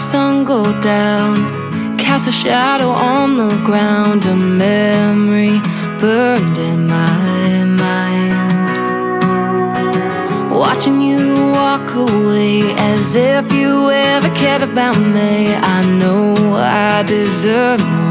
sun go down, cast a shadow on the ground, a memory burned in my mind. Watching you walk away as if you ever cared about me. I know I deserve more.